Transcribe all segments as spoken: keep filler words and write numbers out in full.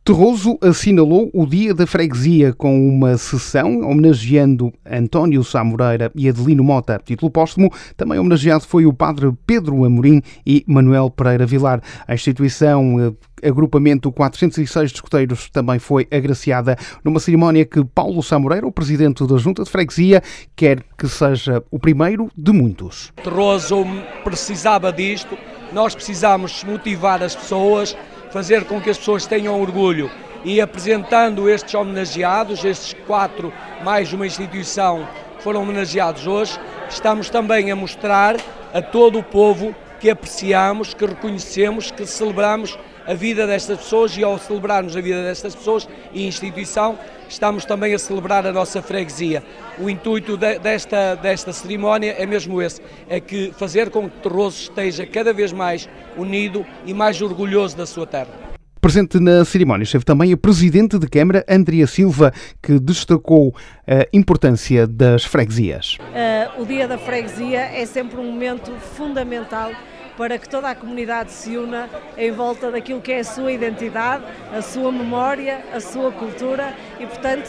Terroso assinalou o Dia da Freguesia com uma sessão homenageando António Sá Moreira e Adelino Mota. Título póstumo, também homenageado foi o padre Pedro Amorim e Manuel Pereira Vilar. A instituição Agrupamento quatrocentos e seis de Escoteiros também foi agraciada numa cerimónia que Paulo Sá Moreira, o presidente da Junta de Freguesia, quer que seja o primeiro de muitos. Terroso precisava disto, nós precisamos motivar as pessoas, fazer com que as pessoas tenham orgulho, e apresentando estes homenageados, estes quatro mais uma instituição que foram homenageados hoje, estamos também a mostrar a todo o povo que apreciamos, que reconhecemos, que celebramos a vida destas pessoas, e ao celebrarmos a vida destas pessoas e instituição, estamos também a celebrar a nossa freguesia. O intuito de, desta, desta cerimónia é mesmo esse, é que fazer com que Terroso esteja cada vez mais unido e mais orgulhoso da sua terra. Presente na cerimónia esteve também a Presidente de Câmara, Andrea Silva, que destacou a importância das freguesias. Uh, o Dia da Freguesia é sempre um momento fundamental para que toda a comunidade se una em volta daquilo que é a sua identidade, a sua memória, a sua cultura, e, portanto,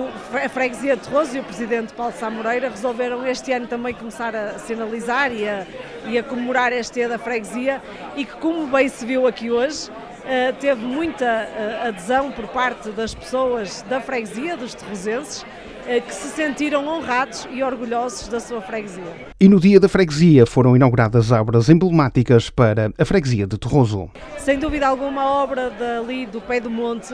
a Freguesia de Terroso e o Presidente Paulo Sá Moreira resolveram este ano também começar a sinalizar e a, e a comemorar este Dia da Freguesia, e que, como bem se viu aqui hoje, teve muita adesão por parte das pessoas da freguesia, dos terrosenses, que se sentiram honrados e orgulhosos da sua freguesia. E no Dia da Freguesia foram inauguradas obras emblemáticas para a freguesia de Terroso. Sem dúvida alguma, a obra dali do Pé do Monte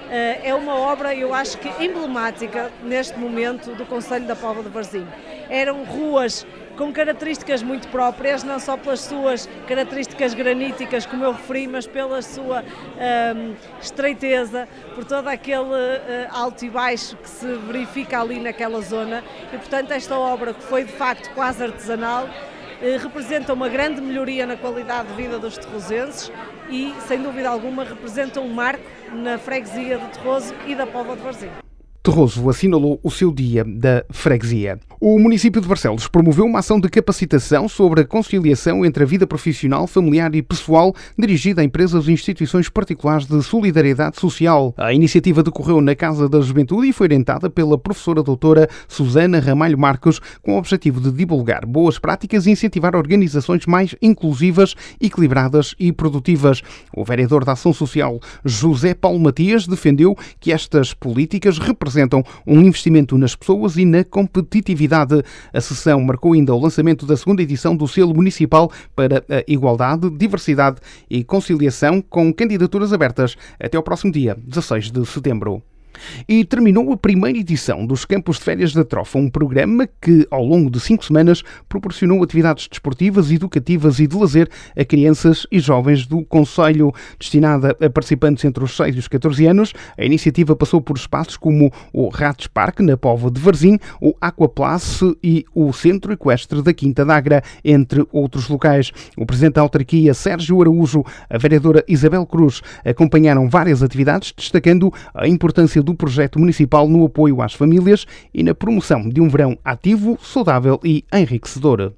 é uma obra, eu acho que emblemática neste momento do Concelho da Póvoa de Varzim. Eram ruas com características muito próprias, não só pelas suas características graníticas, como eu referi, mas pela sua um, estreiteza, por todo aquele uh, alto e baixo que se verifica ali naquela zona. E, portanto, esta obra, que foi de facto quase artesanal, uh, representa uma grande melhoria na qualidade de vida dos terrosenses e, sem dúvida alguma, representa um marco na freguesia de Terroso e da Póvoa de Varzim. Terroso assinalou o seu Dia da Freguesia. O município de Barcelos promoveu uma ação de capacitação sobre a conciliação entre a vida profissional, familiar e pessoal, dirigida a empresas e instituições particulares de solidariedade social. A iniciativa decorreu na Casa da Juventude e foi orientada pela professora doutora Susana Ramalho Marcos, com o objetivo de divulgar boas práticas e incentivar organizações mais inclusivas, equilibradas e produtivas. O vereador da Ação Social, José Paulo Matias, defendeu que estas políticas representam representam um investimento nas pessoas e na competitividade. A sessão marcou ainda o lançamento da segunda edição do Selo Municipal para a Igualdade, Diversidade e Conciliação, com candidaturas abertas até ao próximo dia dezasseis de setembro. E terminou a primeira edição dos Campos de Férias da Trofa, um programa que, ao longo de cinco semanas, proporcionou atividades desportivas, educativas e de lazer a crianças e jovens do concelho. Destinada a participantes entre os seis e os catorze anos, a iniciativa passou por espaços como o Ratos Park, na Póvoa de Varzim, o Aquaplace e o Centro Equestre da Quinta d'Agra, entre outros locais. O presidente da autarquia, Sérgio Araújo, a vereadora Isabel Cruz, acompanharam várias atividades, destacando a importância do projeto municipal no apoio às famílias e na promoção de um verão ativo, saudável e enriquecedor.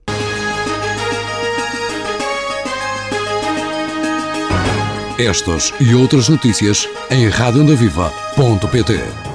Estas e outras notícias em rádio onda viva ponto pt.